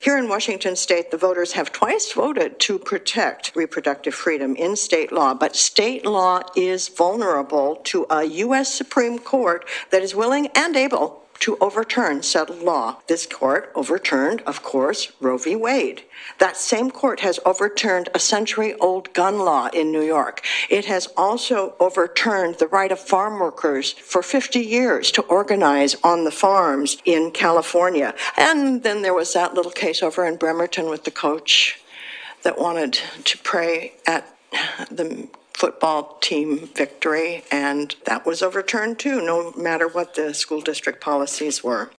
Here in Washington state, the voters have twice voted to protect reproductive freedom in state law, but state law is vulnerable to a U.S. Supreme Court that is willing and able to overturn settled law. This court overturned, of course, Roe v. Wade. That same court has overturned a century-old gun law in New York. It has also overturned the right of farm workers for 50 years to organize on the farms in California. And then there was that little case over in Bremerton with the coach that wanted to pray at the football team victory, and that was overturned too, no matter what the school district policies were.